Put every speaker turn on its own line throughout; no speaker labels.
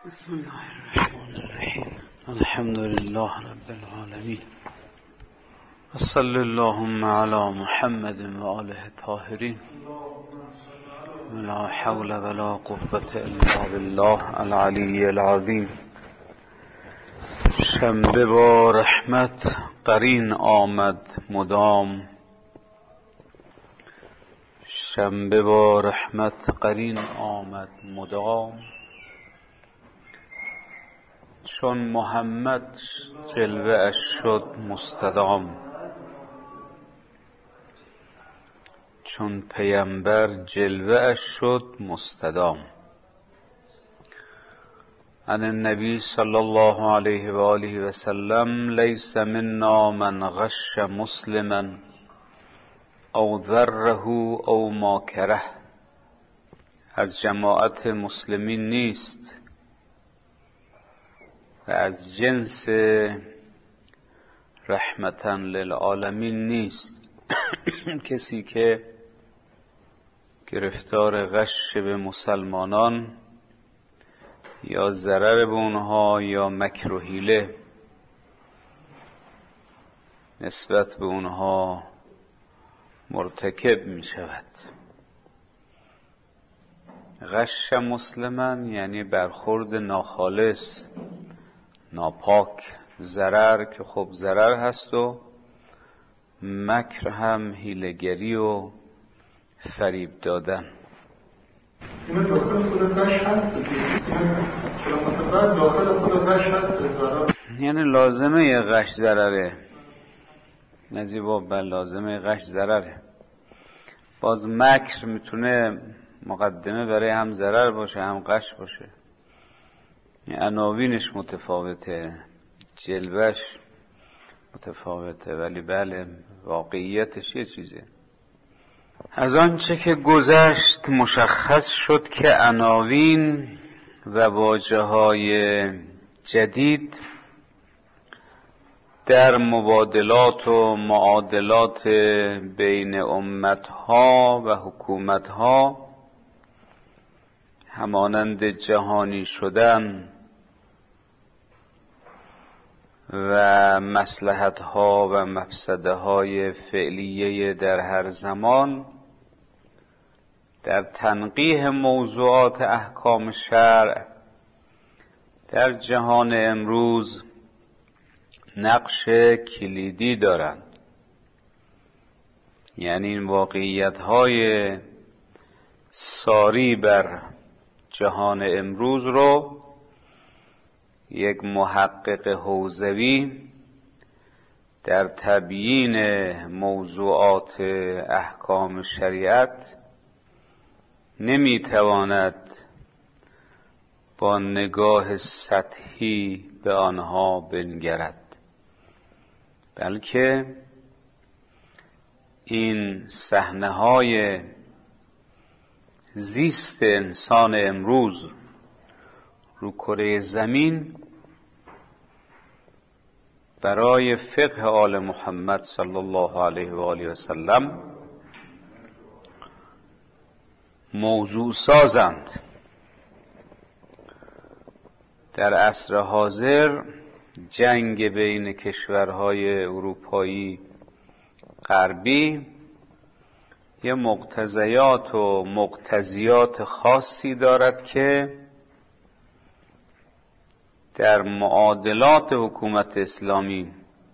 بسم الله الرحمن الرحیم. الحمد لله رب العالمین و صلی اللهم علی محمد و آله الطاهرین ولا حول ولا قوة الا بالله العلی العظیم. شنبه با رحمت قرین آمد مدام، شنبه با رحمت قرین آمد مدام. چون محمد جلوه اش شد مستدام، چون پیامبر جلوه اش شد مستدام. عن النبی صلی الله علیه و آله و سلم لیس منا من غش مسلما او ذره او ما کره. از جماعت مسلمین نیست و از جنس رحمتا للعالمین نیست کسی که گرفتار غش به مسلمانان یا ضرر به اونها یا مکر و حیله نسبت به اونها مرتکب می شود. غش مسلمان یعنی برخورد ناخالص، ناپاک، ضرر که خب ضرر هست و مکر هم حیله‌گری و فریب دادن.
این داخل خود غش هست، داخل خود غش هست ضرر،
یعنی لازمه غش ضرره. نجیبا بر لازمه غش ضرره. باز مکر میتونه مقدمه برای هم ضرر باشه هم غش باشه. عناوینش متفاوته، جلوش متفاوته، ولی بله واقعیتش یه چیزه. از آنچه که گذشت مشخص شد که عناوین و واژه‌های جدید در مبادلات و معادلات بین امتها و حکومتها همانند جهانی شدن و مصلحت‌ها و مفسده‌های فعلیه در هر زمان در تنقیح موضوعات احکام شرع در جهان امروز نقش کلیدی دارند. یعنی این واقعیت‌های ساری بر جهان امروز رو یک محقق حوزوی در تبیین موضوعات احکام شریعت نمیتواند با نگاه سطحی به آنها بنگرد، بلکه این صحنه‌های زیست انسان امروز رو کره زمین برای فقه آل محمد صلی الله علیه و آله و سلم موضوع سازند. در عصر حاضر جنگ بین کشورهای اروپایی غربی یه مقتضیات و مقتضیات خاصی دارد که در معادلات حکومت اسلامی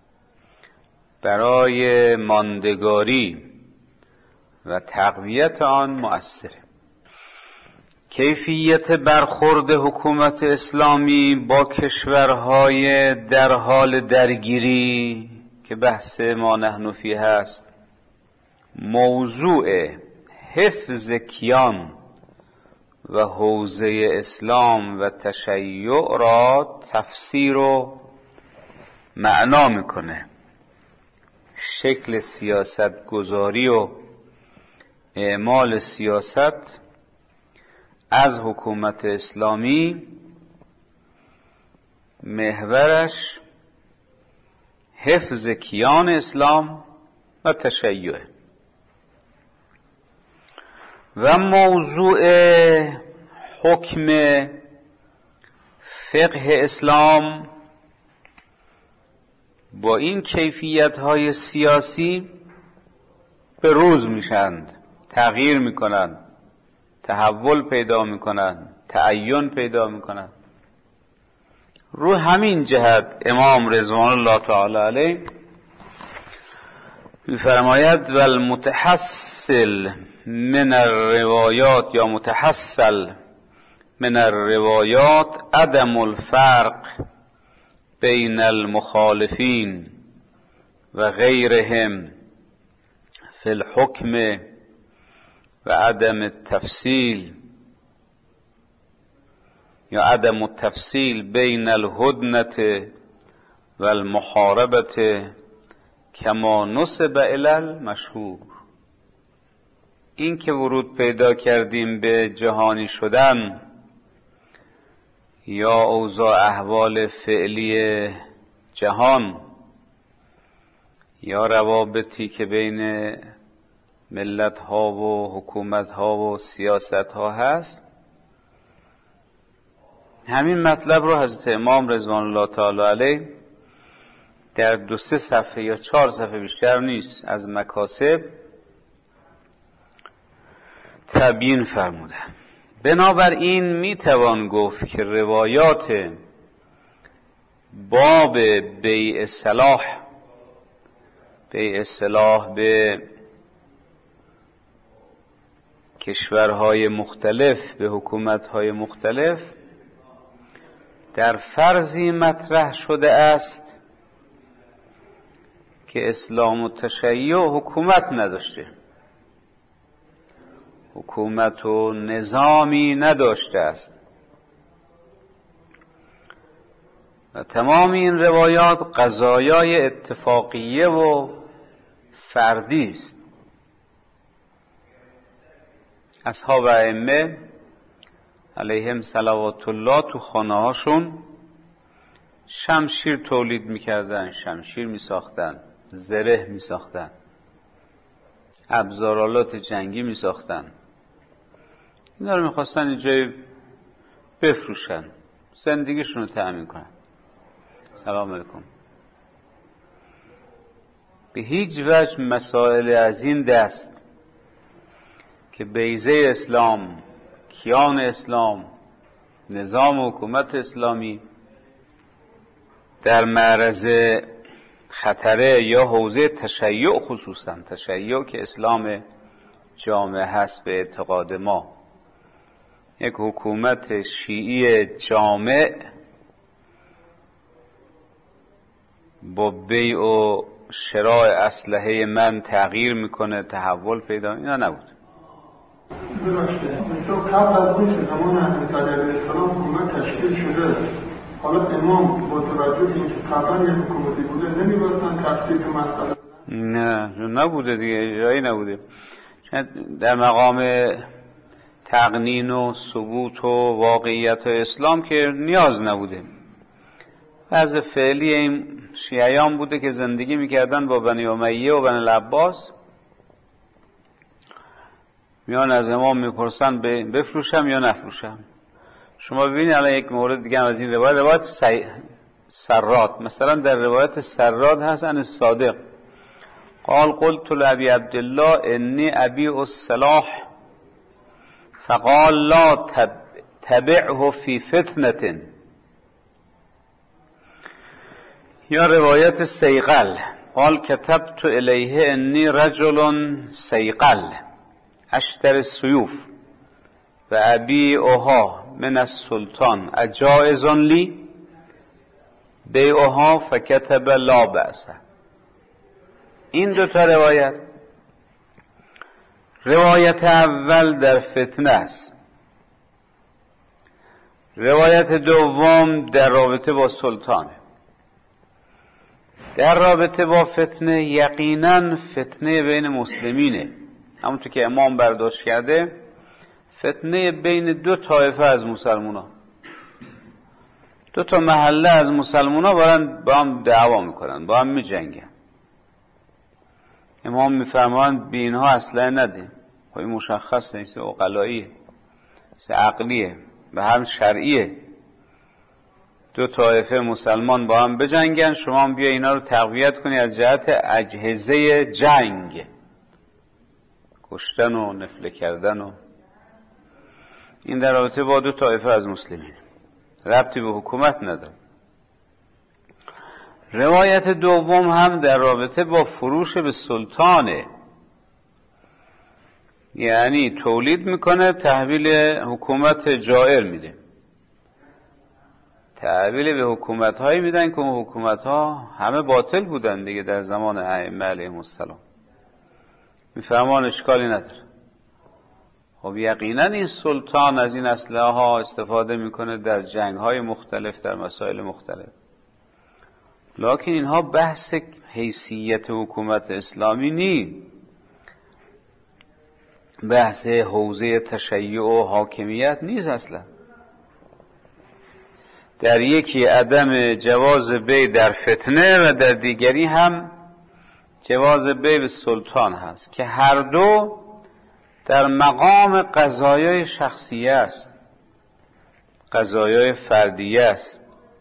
برای ماندگاری و تقویت آن مؤثره. کیفیت برخورد حکومت اسلامی با کشورهای در حال درگیری که بحث ما نحن فیه هست، موضوع حفظ کیان و حوزه اسلام و تشیع را تفسیر و معنا میکنه. شکل سیاست گذاری و اعمال سیاست از حکومت اسلامی محورش حفظ کیان اسلام و تشیع و موضوع حکم فقه اسلام با این کیفیت‌های سیاسی به روز میشند، تغییر میکنند، تحول پیدا میکنند، تعین پیدا میکنند. رو همین جهت امام رضوان الله تعالی علیه می‌فرماید و المتحصل من الروایات یا متحصل من الروایات عدم الفرق بین المخالفین و غیرهم فی الحکم و عدم التفصیل یا عدم التفصیل بین الهدنة و المحاربة کما نسب الی المشهور. این که ورود پیدا کردیم به جهانی شدن یا اوضاع احوال فعلی جهان یا روابطی که بین ملت ها و حکومت ها و سیاست ها هست، همین مطلب رو حضرت امام رضوان الله تعالی علیه در 2-3 صفحه یا 4 صفحه بیشتر نیست از مکاسب تبیین فرمودن. بنابراین میتوان گفت که روایات باب بیع صلاح به کشورهای مختلف، به حکومتهای مختلف، در فرضی مطرح شده است که اسلام و تشیع حکومت نداشته، حکومت و نظامی نداشته است و تمام این روایات قضایای اتفاقیه و فردی است. اصحاب ائمه علیهم صلوات الله تو خانه هاشون شمشیر تولید میکردن، شمشیر میساختن، زره میساختن، ابزارالات جنگی میساختن. اینا رو میخواستن اینجای بفروشن، زندگیشون رو تأمین کنن. سلام علیکم. به هیچ وجه مسائل از این دست که بیضه اسلام، کیان اسلام، نظام و حکومت اسلامی در معرض خطره یا حوزه تشیع، خصوصا تشیع که اسلام جامع هست به اعتقاد ما، یک حکومت شیعی جامع با بیع و شراء اسلحه من تغییر میکنه، تحول پیدا، اینا نبود.
مثلا قبل از اون که زمان حضرت علی علیه السلام حکومت تشکیل شده، حالا امام با توجه به اینکه قبلا یک حکومتی بوده نمی‌باستن تفسیر مسئله؟
نه نبوده دیگه، جایی نبوده. در مقام تقنین و ثبوت و واقعیت اسلام که نیاز نبوده. وضع فعلی این شیعیان بوده که زندگی میکردن با بنی امیه و بنی العباس، میان از امام میپرسن بفروشم یا نفروشم. شما ببینید الان یک مورد دیگه هم از این روایت سراد، مثلا در روایت سراد هست ان الصادق قال قلت لابی عبدالله انی ابیع السلاح فقال لا تبعه فی فتنة. یا روایت سیقل قال کتبت الیه انی رجل سیقل اشتر السیوف و ابیعها من السلطان اجائز لی بیعها فکتب لا بأس. این دو تا روایت اول در فتنه است، روایت دوم در رابطه با سلطانه. در رابطه با فتنه یقینا فتنه بین مسلمینه، همونطور که امام برداشت کرده، فتنه بین 2 طایفه از مسلمانان، 2 تا محله از مسلمانان با هم دعوا میکنن، با هم میجنگن. امام میفرمایند به اینها اصلا نده، خب این مشخصه، این عقلاییه، عقلیه و هم شرعیه. دو طایفه مسلمان با هم بجنگن، شما بیا اینا رو تقویت کنی از جهت اجهزه جنگ، کشتن و نفله کردن و این در رابطه با دو طایفه از مسلمین، ربطی به حکومت نداره. روایت دوم هم در رابطه با فروش به سلطانه، یعنی تولید میکنه تحویل حکومت جائر میده. تحویل به حکومت هایی میدن که اون حکومت ها همه باطل بودن دیگه در زمان ائمه علیهم السلام. میفهمان اشکالی نداره. خب یقینا این سلطان از این اسلحه ها استفاده میکنه در جنگ های مختلف، در مسائل مختلف، لکن اینها بحث حیثیت حکومت اسلامی نیست، بحث حوزه تشیع و حاکمیت نیست اصلا. در یکی عدم جواز بی در فتنه و در دیگری هم جواز بی به سلطان هست که هر دو در مقام قضایای شخصیه است، قضایای فردیه است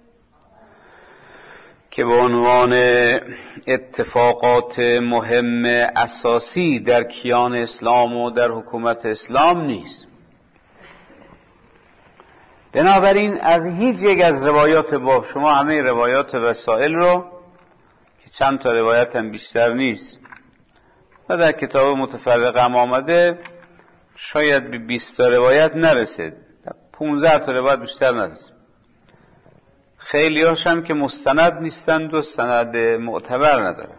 که به عنوان اتفاقات مهم اساسی در کیان اسلام و در حکومت اسلام نیست. بنابراین از هیچ یک از روایات باب، شما همه روایات وسائل رو که چند تا روایت هم بیشتر نیست و در کتاب متفرق هم آمده، شاید به 20 تا روایت نرسید، 15 تا روایت بیشتر نرسید. خیلی هاشم که مستند نیستند و سند معتبر نداره.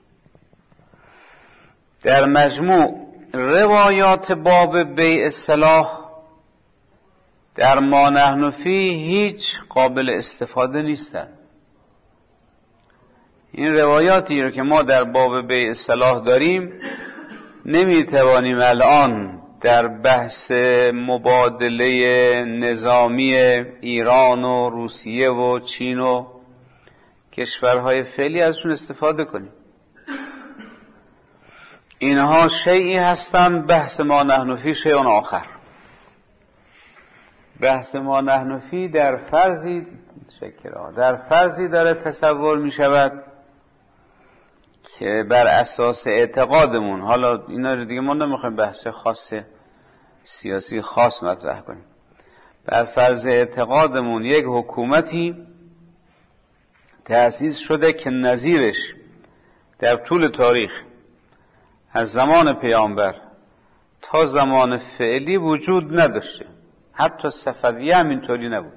در مجموع روایات باب بیع سلاح در ما نحن فیه هیچ قابل استفاده نیستند. این روایاتی رو که ما در باب بیع سلاح داریم نمیتوانیم الان در بحث مبادله نظامی ایران و روسیه و چین و کشورهای فعلی ازشون استفاده کنیم. اینها شیئی هستند، بحث ما نحن فی شیء آخر. بحث ما نحن فی در فرضی داره تصور می شود که بر اساس اعتقادمون، حالا اینا رو دیگه ما نمیخوایم بحث خاص سیاسی خاص مطرح کنیم، بر فرض اعتقادمون یک حکومتی تأسیس شده که نظیرش در طول تاریخ از زمان پیامبر تا زمان فعلی وجود نداشته. حتی صفویه هم اینطوری نبود.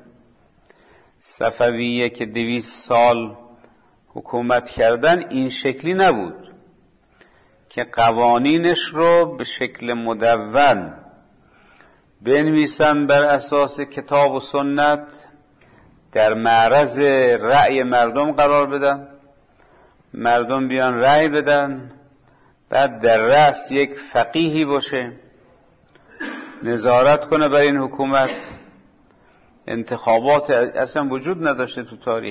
صفویه که 200 سال حکومت کردن این شکلی نبود که قوانینش رو به شکل مدون بنویسن بر اساس کتاب و سنت، در معرض رأی مردم قرار بدن، مردم بیان رأی بدن، بعد در رأس یک فقیهی باشه نظارت کنه بر این حکومت. انتخابات اصلا وجود نداشته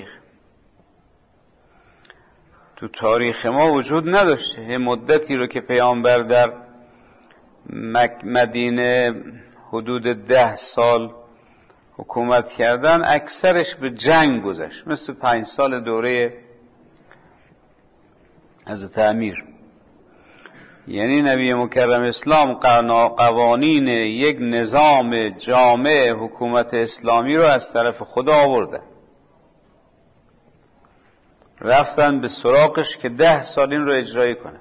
تو تاریخ ما وجود نداشته. یه مدتی رو که پیامبر در مدینه حدود 10 سال حکومت کردن، اکثرش به جنگ گذشت، مثل 5 سال دوره حضرت امیر. یعنی نبی مکرم اسلام قوانین یک نظام جامع حکومت اسلامی رو از طرف خدا آورده، رفتن به سراغش که 10 سال این رو اجرایی کنه.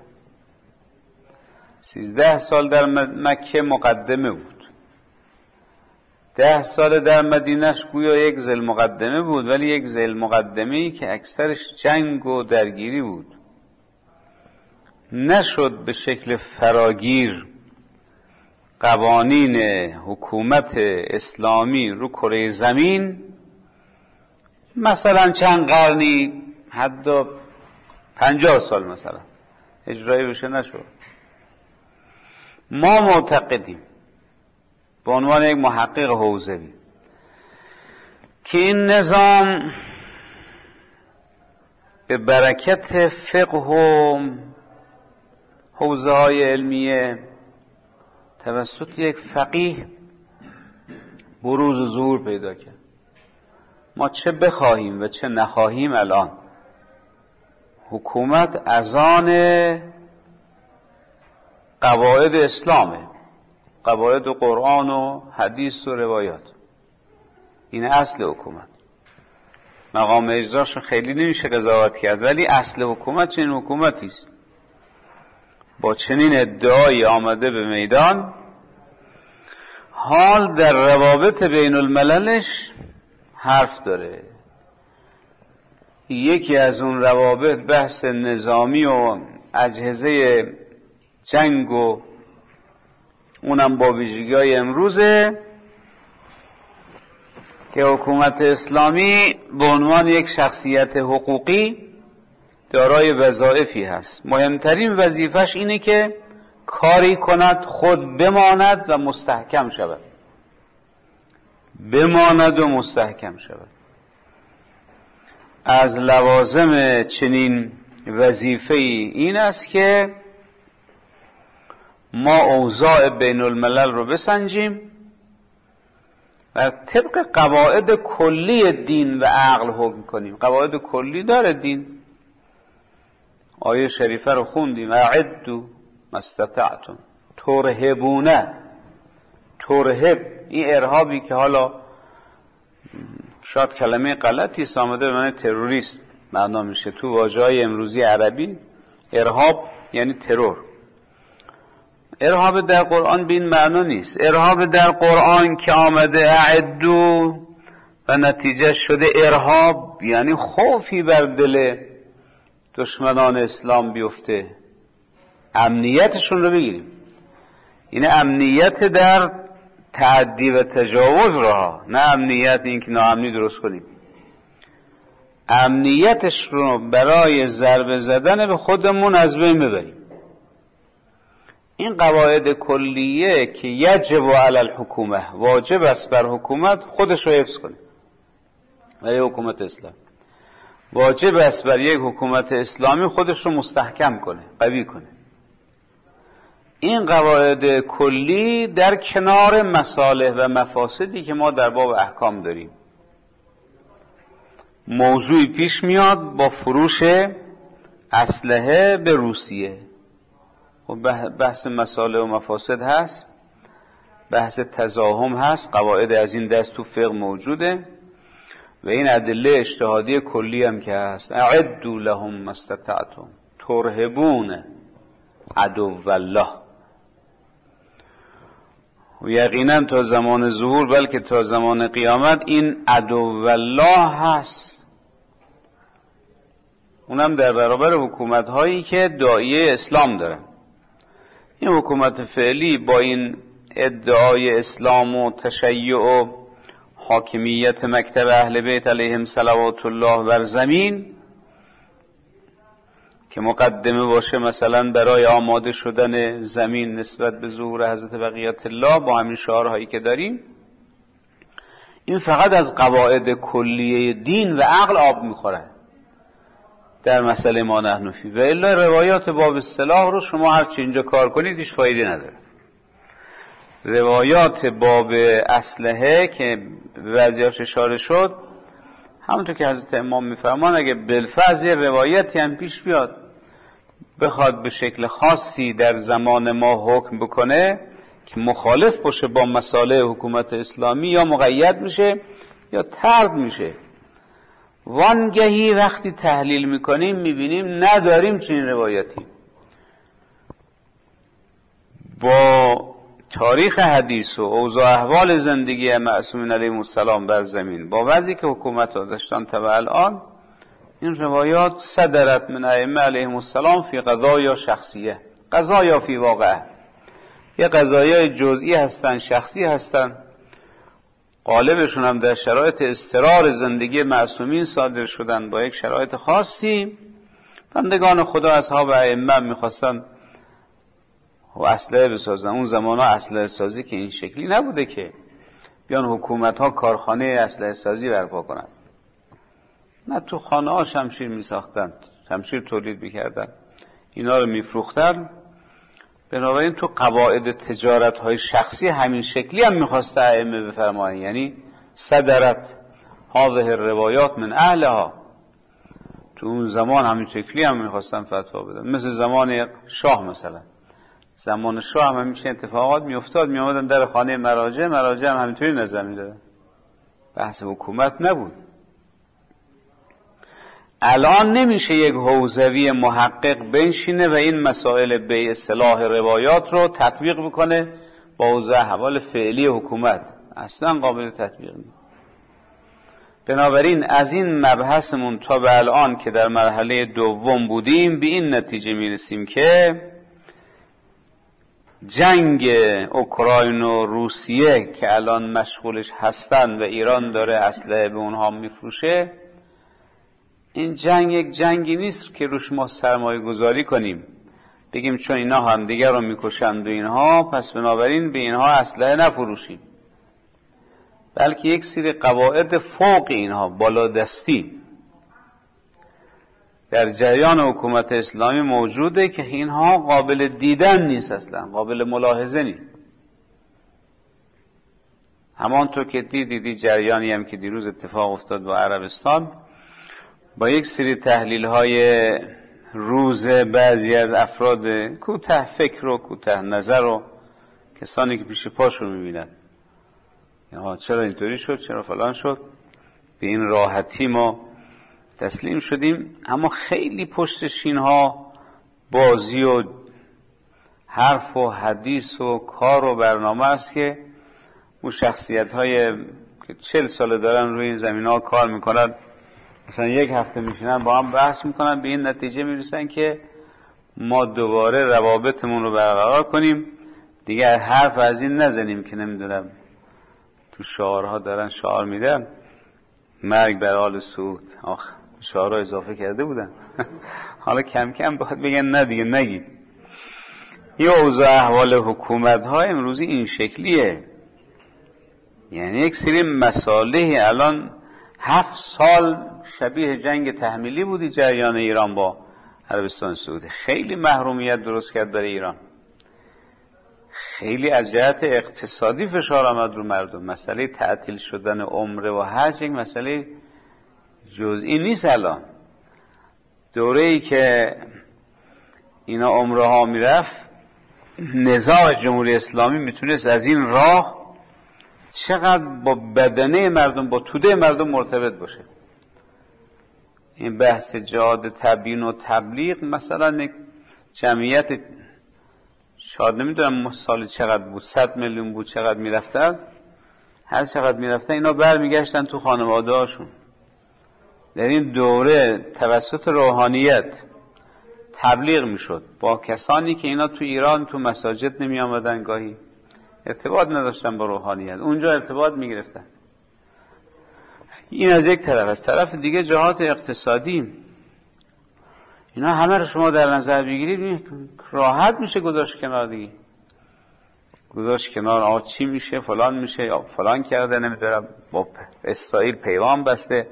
13 سال در مکه مقدمه بود، 10 سال در مدینهش گویا یک ذیل مقدمه بود، ولی یک ذیل مقدمه‌ای که اکثرش جنگ و درگیری بود. نشد به شکل فراگیر قوانین حکومت اسلامی رو کره زمین مثلا چند قرنی، حتی 50 سال مثلا اجرایی بشه، نشد. ما معتقدیم به عنوان یک محقق حوزوی که این نظام به برکت فقه و حوزه های علمیه توسط یک فقیه بروز و ظهور پیدا کرد. ما چه بخواهیم و چه نخواهیم الان حکومت از آن قواعد اسلامه، قواعد قرآن و حدیث و روایات. این اصل حکومت. مقام اجراش خیلی نمیشه قضاوت کرد، ولی اصل حکومت چنین حکومتی است. با چنین ادعایی آمده به میدان، حال در روابط بین المللش حرف داره. یکی از اون روابط بحث نظامی و اجهزه جنگ و اونم با ویژگی‌های امروزه که حکومت اسلامی به عنوان یک شخصیت حقوقی دارای وظایفی هست. مهمترین وظیفش اینه که کاری کند خود بماند و مستحکم شود، بماند و مستحکم شود. از لوازم چنین وظیفه‌ای این است که ما اوضاع بین الملل رو بسنجیم و طبق قواعد کلی دین و عقل حکم کنیم. قواعد کلی داره دین. آیه شریفه رو خوندیم: اعدوا ما استطعتم ترهبونه. ترهب، این ارهابی که حالا شاید کلمه غلطی است، آمده به معنی تروریست معنا میشه تو واژه‌های امروزی عربی. ارهاب یعنی ترور. ارهاب در قرآن به این معنا نیست. ارهاب در قرآن که آمده اعدو و نتیجه شده ارهاب، یعنی خوفی بر دل دشمنان اسلام بیفته، امنیتشون رو بگیریم. این امنیت در تعدی و تجاوز را، نه امنیت این که ناامنی درست کنیم. امنیتش رو برای ضربه زدن به خودمون از بین ببریم. این قواعد کلیه که یجب علی الحکومه، واجب است بر حکومت خودش رو حفظ کنه. برای حکومت اسلام واجب است بر یک حکومت اسلامی خودش رو مستحکم کنه، قوی کنه. این قواعد کلی در کنار مصالح و مفاسدی که ما در باب احکام داریم. موضوعی پیش میاد با فروش اسلحه به روسیه. بحث مصالح و مفاسد هست، بحث تزاحم هست، قواعد از این دست تو فقه موجوده و این ادله اجتهادی کلی هم که هست. اعدوا لهم ما استطعتم ترهبون عدو الله. و یقینا تا زمان ظهور، بلکه تا زمان قیامت، این عدو الله هست. اونم در برابر حکومت هایی که داعیه اسلام دارن. این حکومت فعلی با این ادعای اسلام و تشیع و حاکمیت مکتب اهل بیت علیهم صلوات الله بر زمین که مقدمه باشه مثلا برای آماده شدن زمین نسبت به ظهور حضرت بقیت الله، با همین شعارهایی که داریم، این فقط از قواعد کلیه دین و عقل آب میخوره در مسئله ما نحن فی. و الا روایات باب السلاح رو شما هرچی اینجا کار کنید هیچ فایده نداره. روایات باب اسلحه که به بعضیاش اشاره شد، همونطور که حضرت امام میفرمان اگه بالفرض روایتی هم پیش بیاد بخواد به شکل خاصی در زمان ما حکم بکنه که مخالف باشه با مصالح حکومت اسلامی، یا مقید میشه یا طرد میشه. وانگهی وقتی تحلیل میکنیم میبینیم نداریم چنین روایتی. با تاریخ حدیث و اوضاع احوال زندگی معصومین علیهم السلام بر زمین، با وضعی که حکومت ها داشتن تا الان، این روایات صدرت من ائمه علیهم السلام فی قضایا شخصیه، قضایا فی واقعه. یه قضایای جزئی هستن، شخصی هستن، غالبشون هم در شرایط اضطرار زندگی معصومین صادر شدن با یک شرایط خاصی. بندگان خدا اصحاب ائمه میخواستن و اسلحه بسازن. اون زمان ها اسلحه سازی که این شکلی نبوده که بیان حکومت ها کارخانه اسلحه سازی برپا کنن. نه، تو خانه ها شمشیر می ساختن، شمشیر تولید میکردن، اینا رو میفروختن. بنابراین تو قواعد تجارت های شخصی همین شکلی هم میخواسته ائمه بفرمایند، یعنی صدرت هذه روایات من اهلها. تو اون زمان همین شکلی هم میخواستن فتوا بدن، مثل زمان شاه. مثلا زمان شاه هم همیشه اتفاقات میافتاد، میامدن در خانه مراجع هم همینطوری نظر میدادن، بحث حکومت نبود. الان نمیشه یک حوزوی محقق بنشینه و این مسائل به اصطلاح روایات رو تطبیق بکنه با اوضاع احوال فعلی حکومت، اصلا قابل تطبیق نیست. بنابراین از این مبحثمون تا به الان که در مرحله دوم بودیم به این نتیجه میرسیم که جنگ اوکراین و روسیه که الان مشغولش هستن و ایران داره اسلحه به اونها میفروشه، این جنگ یک جنگی نیست که روش ما سرمایه گذاری کنیم بگیم چون اینا هم دیگر رو میکشند و اینها پس بنابراین به اینها اسلحه نفروشیم، بلکه یک سری قواعد فوق اینها بالادستی در جریان حکومت اسلامی موجوده که اینها قابل دیدن نیست، اصلا قابل ملاحظه نیست. همانطور که دیدی جریانی هم که دیروز اتفاق افتاد با عربستان، با یک سری تحلیل های روز بعضی از افراد کوته فکر و کوته نظر و کسانی که پیش پاش رو میبینن چرا اینطوری شد، چرا فلان شد، به این راحتی ما تسلیم شدیم. اما خیلی پشتش اینها بازی و حرف و حدیث و کار و برنامه است که اون شخصیت های که 40 ساله دارن روی این زمین ها کار میکنن، مثلا یک هفته میشینن با هم بحث میکنن، به این نتیجه میرسن که ما دوباره روابطمون رو برقرار کنیم، دیگه حرف از این نزنیم که نمیدونم تو شعارها دارن شعار میدن مرگ بر آل سعود، شعارها اضافه کرده بودن حالا کم کم باید بگن نه دیگه نگید. یه اوضاع احوال حکومت ها امروزی این شکلیه، یعنی یک سری مصالح الان 7 سال شبیه جنگ تحمیلی بودی جریان ایران با عربستان سعودی، خیلی محرومیت درست کرد برای ایران، خیلی از جهت اقتصادی فشار آمد رو مردم. مسئله تعطیل شدن عمره و حج یک مسئله جزئی نیست. الان دوره‌ای که اینا عمره ها میرفت، نظام جمهوری اسلامی میتونست از این راه چقدر با بدنه مردم، با توده مردم مرتبط باشه. این بحث جهاد تبیین و تبلیغ، مثلا جمعیت شاید نمیدونم سال چقدر بود، 100 میلیون بود، چقدر میرفتن، هر چقدر میرفتن اینا برمیگشتن تو خانواده هاشون. در این دوره توسط روحانیت تبلیغ میشد با کسانی که اینا تو ایران تو مساجد نمی آمدن، گاهی ارتباط نداشتن با روحانیت، اونجا ارتباط میگرفتن. این از یک طرف. از طرف دیگه جهات اقتصادی، اینا همه رو شما در نظر بگیرید راحت میشه گذاشت کنار دیگه، گذاشت کنار. چی میشه، فلان میشه، یا فلان کرده، نمیدونم با اسرائیل پیغام بسته.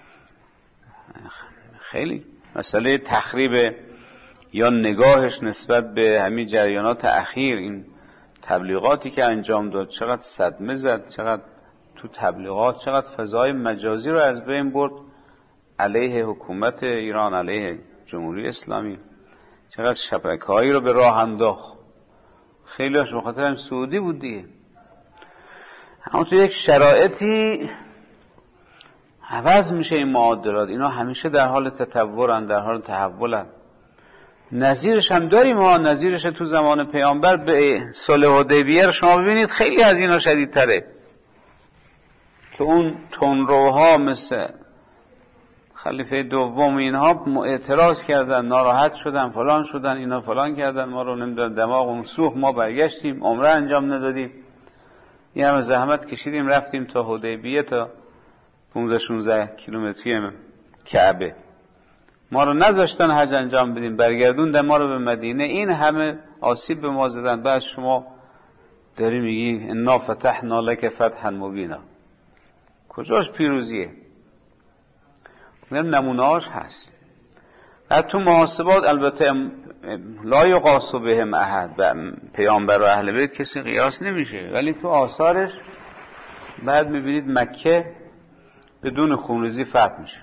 خیلی مسئله تخریب یا نگاهش نسبت به همین جریانات اخیر، این تبلیغاتی که انجام داد چقدر صدمه زد، چقدر تو تبلیغات چقدر فضای مجازی رو از بین برد علیه حکومت ایران، علیه جمهوری اسلامی، چقدر شبکه‌هایی رو به راه انداخت. خیلی‌هاش به خاطر هم سعودی بود دیگه. اما تو یک شرایطی عوض میشه این معادلات، اینا همیشه در حال تطورن، در حال تحولن. نظیرش هم داریم ها، نظیرش تو زمان پیامبر به صلح حدیبیه شما ببینید خیلی از اینا شدیدتره، که اون تندروها مثل خلیفه دوم اینها اعتراض کردن، ناراحت شدن، فلان شدن، اینا فلان کردن، ما رو نمیدونم دماغمون سوخت، ما برگشتیم عمره انجام ندادیم، این همه زحمت کشیدیم رفتیم تا حدیبیه، تا 15-16 کیلومتری کعبه، ما رو نذاشتن حج انجام بدیم، برگردوندن ما رو به مدینه، این همه آسیب به ما زدن. بعد شما داری میگی انا فتحنا لک فتحا مبینا، کجاش پیروزیه؟ نمونه‌هاش هست. بعد تو محاسبات البته لا یقاس بهم احد، پیامبر و اهل بیت کسی قیاس نمیشه، ولی تو آثارش بعد میبینید مکه بدون خونریزی فتح میشه.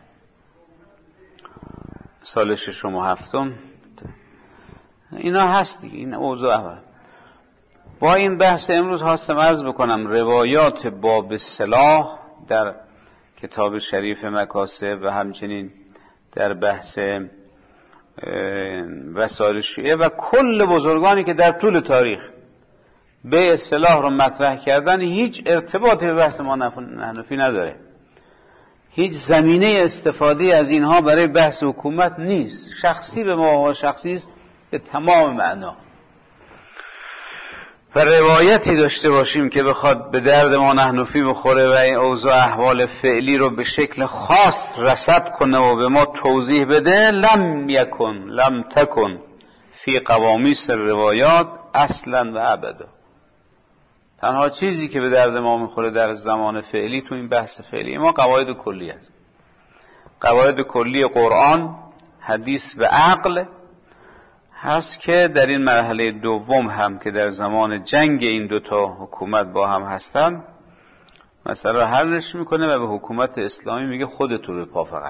سال 6 و 7 اینا هست دیگه. این اوضاع اول. با این بحث امروز خواستم عرض بکنم روایات باب سلاح در کتاب شریف مکاسب و همچنین در بحث وسائل شیعه و کل بزرگانی که در طول تاریخ به اصطلاح رو مطرح کردن هیچ ارتباطی به بحث ما حنفی نداره. هیچ زمینه استفاده از اینها برای بحث حکومت نیست. شخصی به ما شخصی است به تمام معنا. و روایتی داشته باشیم که بخواد به درد ما حنفی بخوره و این اوضاع احوال فعلی رو به شکل خاص رصد کنه و به ما توضیح بده، لم تکن فی قوامیس روایات اصلا و ابدا. تنها چیزی که به درد ما میخوره در زمان فعلی تو این بحث فعلی ما قواعد کلی است. قواعد کلی قرآن، حدیث و عقل هست که در این مرحله دوم هم که در زمان جنگ این دوتا حکومت با هم هستن مثلا حلش میکنه و به حکومت اسلامی میگه خودتو به پا فقط.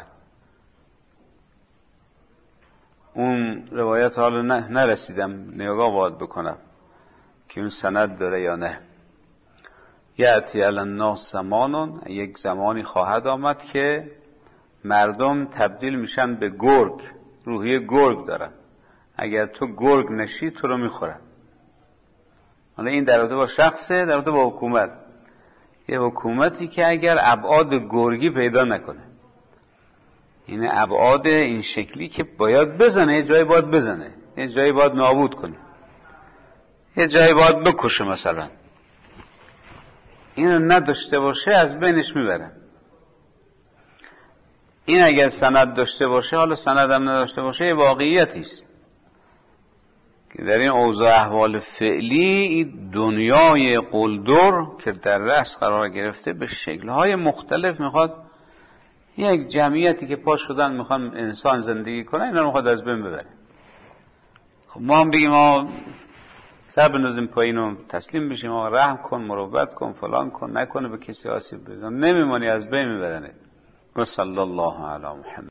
اون روایت حالا نرسیدم نگاه باید بکنم که اون سند داره یا نه. یأتی علی الناس زمانون، یک زمانی خواهد آمد که مردم تبدیل میشن به گرگ، روحیه گرگ دارن. اگر تو گرگ نشی تو رو میخورن. حالا این در رابطه با شخصه، در رابطه با حکومت. یه حکومتی که اگر ابعاد گرگی پیدا نکنه، این ابعاد این شکلی که باید بزنه، یه جایی باید بزنه، یه جایی باید نابود کنه، یه جایی باید بکشه مثلا، اینو نداشته باشه از بینش میبرن. این اگر سند داشته باشه، حالا سند هم نداشته باشه، یه واقعیتیست که در این اوضاع احوال فعلی دنیای قلدر که در رأس قرار گرفته به شکل‌های مختلف میخواد یک جمعیتی که پا شدن میخوان انسان زندگی کنه اینا رو میخواد از بین ببره. خب ما هم بگیم ما سر بنوزیم پایین و تسلیم بشیم، ما رحم کن، مروت کن، فلان کن، نکنه به کسی آسیب بزن، نمیمانی، از بین میبرنه. و صلی الله علی محمد.